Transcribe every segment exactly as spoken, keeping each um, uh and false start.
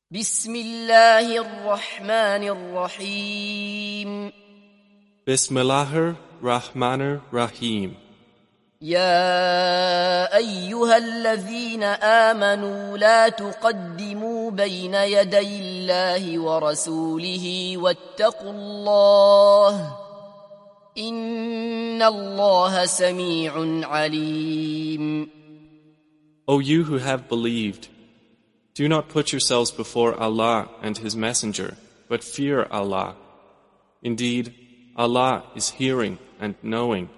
بسم الله الرحمن الرحيم Bismillahir Rahmanir Rahim. يا أيها الذين آمنوا لا تقدموا بين يدي الله ورسوله واتقوا الله إن الله سميع عليم. O you who have believed, do not put yourselves before Allah and His Messenger, but fear Allah. Indeed, Allah is hearing and knowing.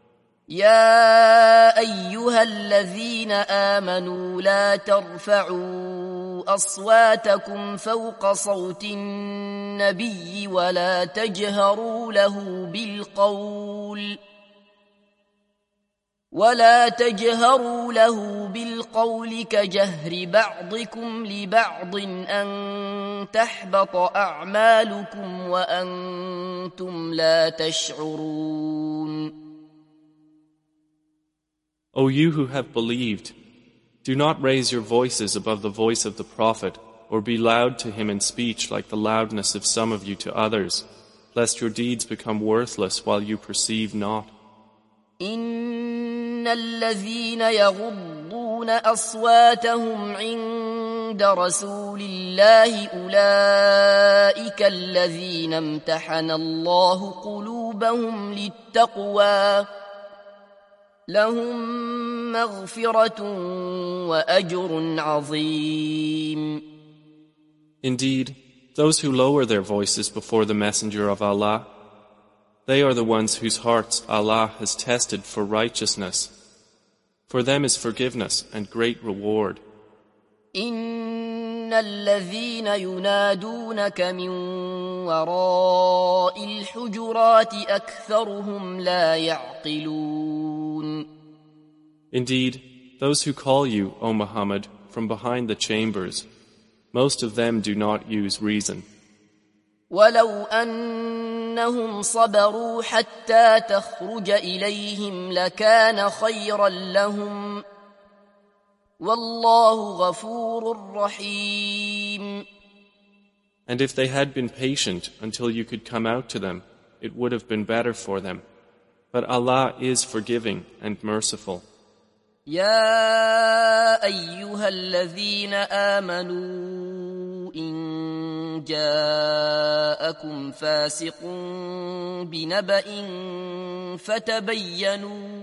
يا أيها الذين آمنوا لا ترفعوا أصواتكم فوق صوت النبي ولا تجهروا له بالقول ولا تجهروا له بالقول كجهر بعضكم لبعض أن تحبط أعمالكم وأنتم لا تشعرون. O you who have believed, do not raise your voices above the voice of the Prophet, or be loud to him in speech like the loudness of some of you to others, lest your deeds become worthless while you perceive not. إن الذين يغضون أصواتهم عند رسول الله أولئك الذين امتحن الله قلوبهم للتقوى لهم مغفرة وأجر عظيم. Indeed, those who lower their voices before the Messenger of Allah, they are the ones whose hearts Allah has tested for righteousness. For them is forgiveness and great reward. إن الذين ينادونك من وراء الحجرات أكثرهم لا يعقلون. Indeed, those who call you, O Muhammad, from behind the chambers, most of them do not use reason. ولو أنهم صبروا حتى تخرج إليهم لكان خيرا لهم والله غفور رحيم. And if they had been patient until you could come out to them, it would have been better for them. But Allah is forgiving and merciful. يا أيها الذين آمنوا إن جاءكم فاسق بنبأ فتبينوا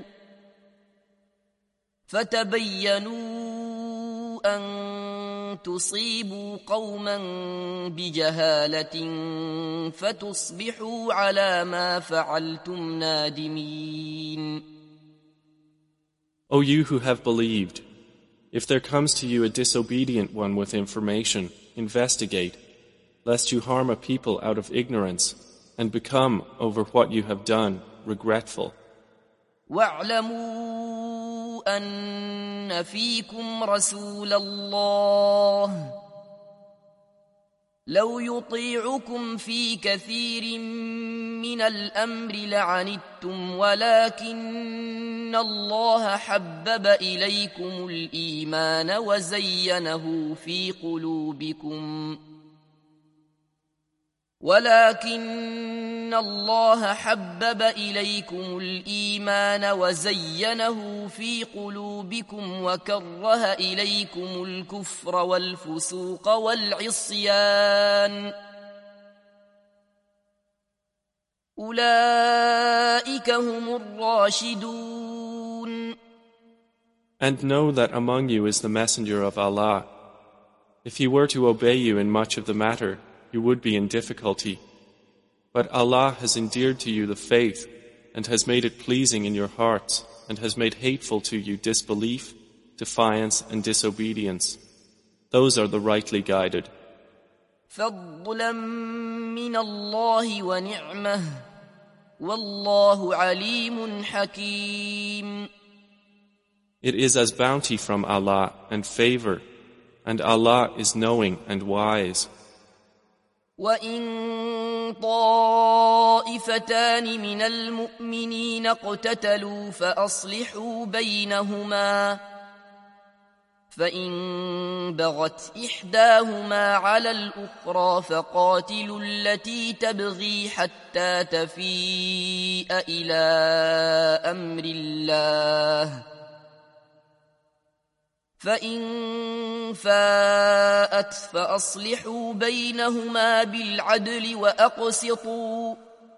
فتبينوا أن تصيبوا قوما بجهالة فتصبحوا على ما فعلتم نادمين. O you who have believed, if there comes to you a disobedient one with information, investigate, lest you harm a people out of ignorance and become, over what you have done, regretful. واعلموا أن فيكم رسول الله لو يطيعكم في كثير من الأمر لعنتم ولكن الله حبب إليكم الإيمان وزينه في قلوبكم ولكن الله حبب إليكم الإيمان وزينه في قلوبكم وكره إليكم الكفر والفسوق والعصيان أولئك هم الراشدون. And know that among you is the Messenger of Allah. If he were to obey you in much of the matter, you would be in difficulty. But Allah has endeared to you the faith and has made it pleasing in your hearts and has made hateful to you disbelief, defiance and disobedience. Those are the rightly guided. فضلا من الله ونعمه والله عليم حكيم. It is as bounty from Allah and favor, and Allah is knowing and wise. وإن طائفتان من المؤمنين اقتتلوا فأصلحوا بينهما فإن بغت إحداهما على الأخرى فقاتلوا التي تبغي حتى تفيء إلى أمر الله فإن فاءت فأصلحوا بينهما بالعدل وأقسطوا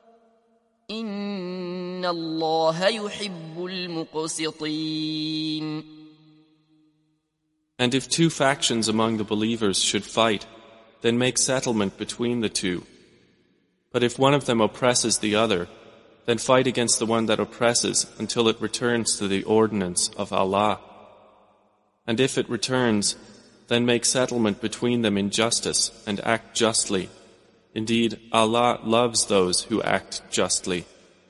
إن الله يحب المقسطين. And if two factions among the believers should fight, then make settlement between the two. But if one of them oppresses the other, then fight against the one that oppresses until it returns to the ordinance of Allah. And if it returns, then make settlement between them in justice and act justly. Indeed, Allah loves those who act justly.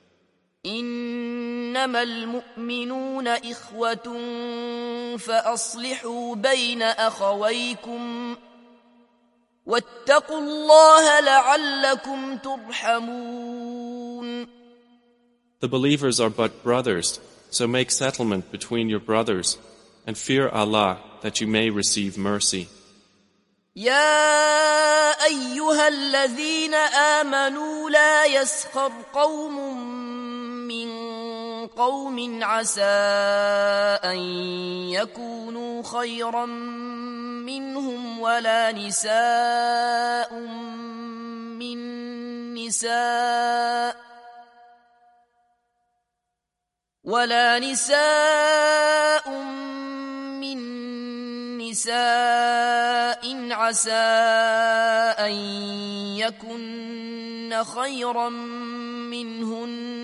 إنما المؤمنون إخوة فأصلحوا بين أخويكم واتقوا الله لعلكم ترحمون. The believers are but brothers, so make settlement between your brothers and fear Allah that you may receive mercy. يا أيها الذين آمنوا لا يسخر قوم من قوم عسى أن يكونوا خيرا منهم ولا نساء من نساء ولا نساء من نساء عسى أن يكن خيرا منهن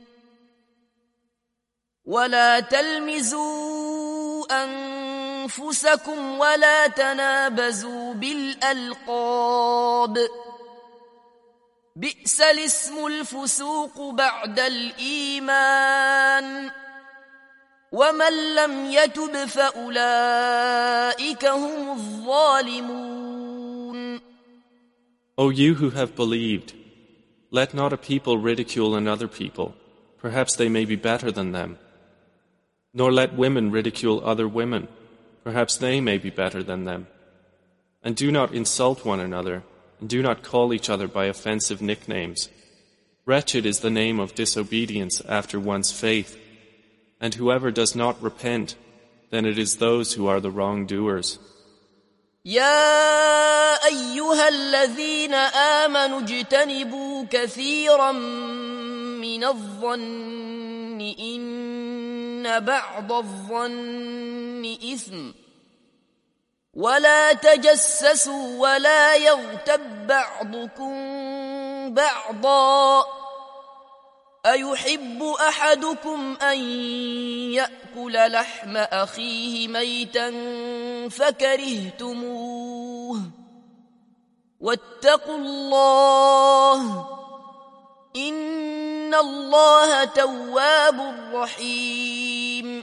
ولا تلمزوا أنفسكم ولا تنابزوا بالألقاب بئس الاسم الفسوق بعد الإيمان ومن لم يتب فأولئك هم الظالمون. O you who have believed, let not a people ridicule another people, perhaps they may be better than them. Nor let women ridicule other women, perhaps they may be better than them. And do not insult one another, and do not call each other by offensive nicknames. Wretched is the name of disobedience after one's faith, and whoever does not repent, then it is those who are the wrongdoers. يا أيها الذين آمنوا اجتنبوا كثيرا من الظن إن بعض الظن إثم ولا تجسسوا ولا يغتب بعضكم بعضا أيحب أحدكم أن يأكل لحم أخيه ميتا فكرهتموه واتقوا الله إن الله تواب رحيم.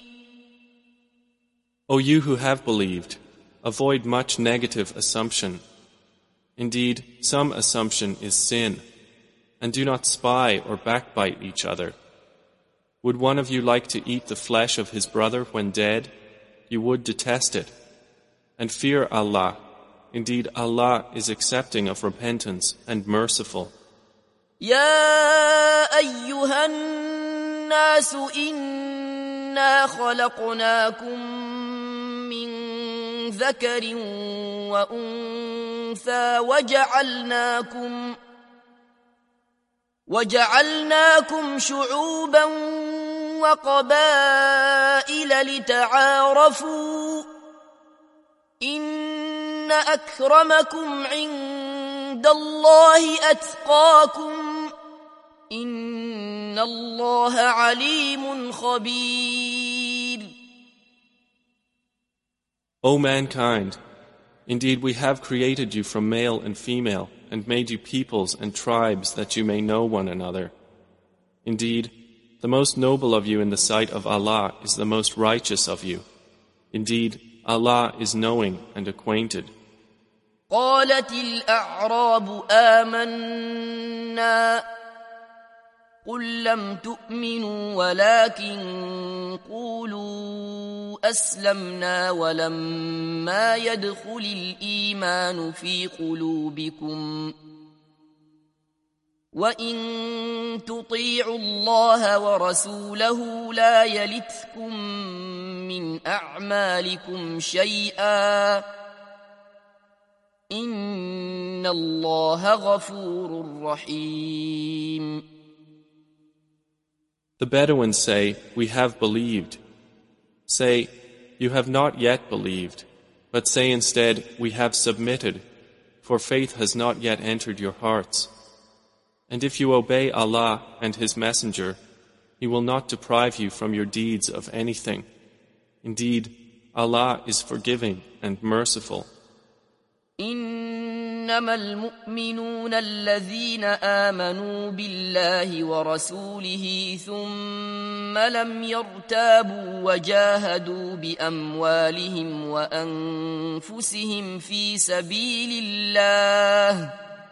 O you who have believed, avoid much negative assumption. Indeed, some assumption is sin. And do not spy or backbite each other. Would one of you like to eat the flesh of his brother when dead? You would detest it. And fear Allah. Indeed, Allah is accepting of repentance and merciful. يا أيها الناس إنا خلقناكم من ذكر وأنثى وجعلناكم وجعلناكم شعوبا وقبائل لتعارفوا إن أكرمكم عند الله أتقاكم إن الله عليم خبير. O mankind, indeed we have created you from male and female and made you peoples and tribes that you may know one another. Indeed, the most noble of you in the sight of Allah is the most righteous of you. Indeed, Allah is knowing and acquainted. قالت الأعراب آمنا قل لم تؤمنوا ولكن قولوا أسلمنا ولما يدخل الإيمان في قلوبكم وإن تطيعوا الله ورسوله لا يلتكم من أعمالكم شيئا إن الله غفور رحيم. The Bedouins say, "We have believed." Say, "You have not yet believed," but say instead, "We have submitted," for faith has not yet entered your hearts. And if you obey Allah and His Messenger, He will not deprive you from your deeds of anything. Indeed, Allah is forgiving and merciful. إنما المؤمنون الذين آمنوا بالله ورسوله ثم لم يرتابوا وجاهدوا بأموالهم وأنفسهم في سبيل الله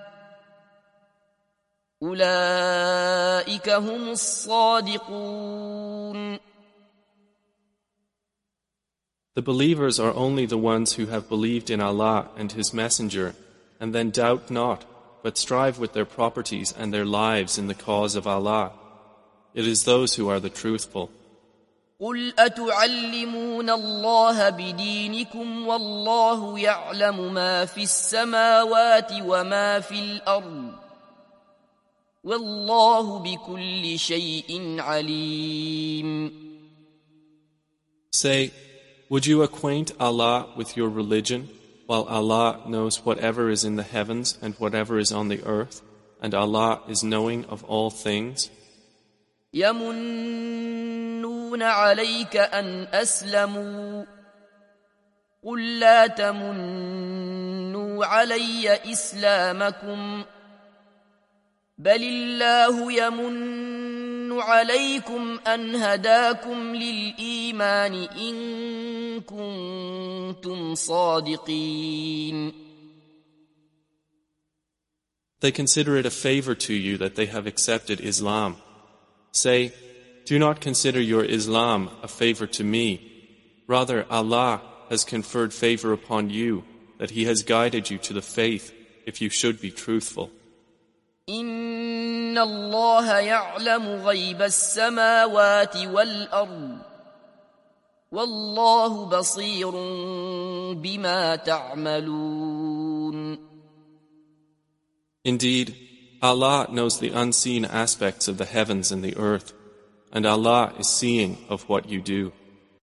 أولئك هم الصادقون. The believers are only the ones who have believed in Allah and His Messenger, and then doubt not, but strive with their properties and their lives in the cause of Allah. It is those who are the truthful. قل أتعلمون الله بدينكم والله يعلم ما في السماوات وما في الأرض والله بكل شيء عليم. Say, would you acquaint Allah with your religion, while Allah knows whatever is in the heavens and whatever is on the earth, and Allah is knowing of all things? يمنون عليك أن أسلموا قل لا تمنوا علي إسلامكم بل الله يمن عليكم أن هداكم للإيمان إن كنتم صادقين. They consider it a favor to you that they have accepted Islam. Say, do not consider your Islam a favor to me. Rather, Allah has conferred favor upon you, that He has guided you to the faith, if you should be truthful. إن الله يعلم غيب السماوات والأرض والله بصير بما تعملون. Indeed, Allah knows the unseen aspects of the heavens and the earth, and Allah is seeing of what you do.